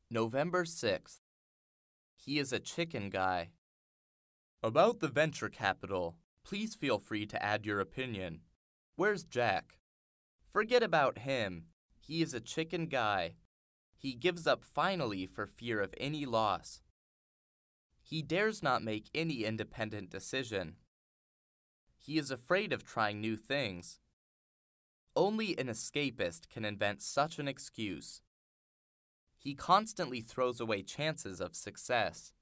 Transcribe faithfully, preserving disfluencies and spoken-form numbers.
November sixth. He is a chicken guy. About the venture capital, please feel free to add your opinion. Where's Jack? Forget about him. He is a chicken guy. He gives up finally for fear of any loss. He dares not make any independent decision. He is afraid of trying new things. Only an escapist can invent such an excuse. He constantly throws away chances of success.